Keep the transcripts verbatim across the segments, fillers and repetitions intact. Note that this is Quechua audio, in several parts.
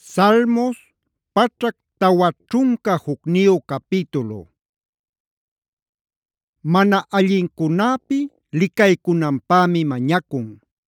Salmos pachak tawa ćhunka jukniyu capítulo. Mana allincunäpi licaycunanpämi mañacun.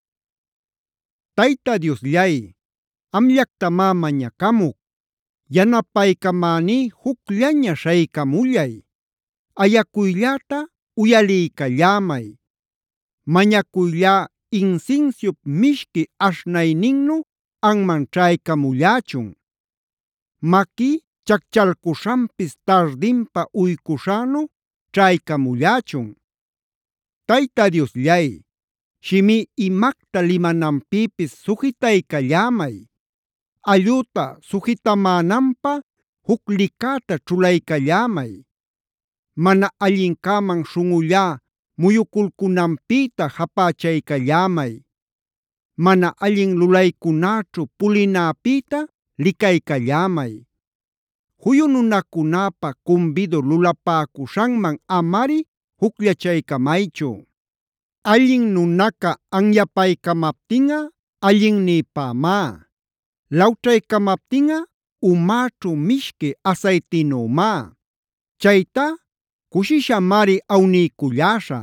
Tayta Diosllay, amllactamá mañacamuk. Yanapaycamäní jucllaña śhaycamullay. Ayacuyllata uyaliycallämay. Mañacuyllá insinsiup mishqui aśhnayninnu anman ćhaycamullächun. Maqui chacchalcuśhanpis tardinpa uycuśhänu ćhaycamullächun. Tayta Diosllay, shimí imacta limananpïpis sujitaycallämay. Allüta sujitamänanpä juc licäta ćhulaycallämay. Mana allincäman śhunꞌullá muyuculcunanpïta japächaycallämay. Mana allin lulaycunäćhu pulinäpïta licaycallämay. Juyu nunacunäpa cumbidu lulapäcuśhanman amari jucllachaycamaychu. Allin nunaca anyapaycamaptinꞌa allinnïpämá. Lawćhaycamaptinꞌa umäćhu mishqui asaytinümá. Chayta cushishamari awniyculläśhä.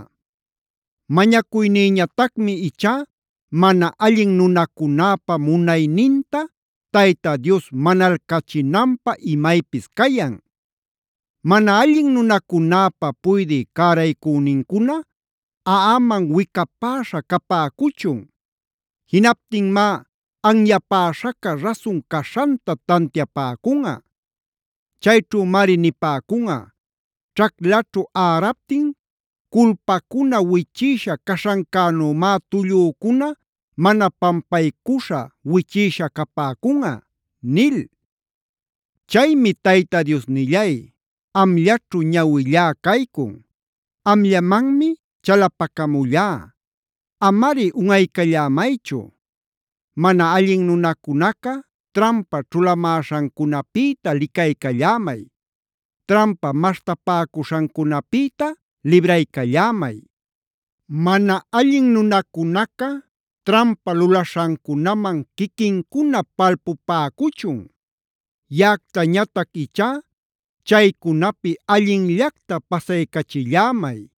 Mañacuynïñatacmi ichá mana allin nunacunäpa munayninta Tayta Dios manalcachinanpä imaypis cayan. Mana allin nunacunäpa puydï cäraycünincuna aꞌaman wicapäśha capäcuchun. Jinaptinmá anyapäśhaca rasun caśhanta tantiapäcunꞌa. Chayćhümari nipäcunꞌa: ćhaclaćhu äraptin culpacuna wichïsha caśhancänümá tullücuna mana pampaycuśha wichïsha capäcunꞌa” nil. Chaymi Tayta Diosnillay, amllaćhu ñawillá caycun. Amllamanmi chalapacamullá. Amari unꞌaycallämaychu. Mana allin nunacunaca trampa ćhulamäśhancunapïta licaycallämay. Trampa maśhtapäcuśhancunapïta libraycallämay. Mana allin nunacunaca trampa lulaśhancunaman quiquincuna palpupäcuchun. Yaꞌactañatac ichá chaycunapi allinllacta pasaycachillämay.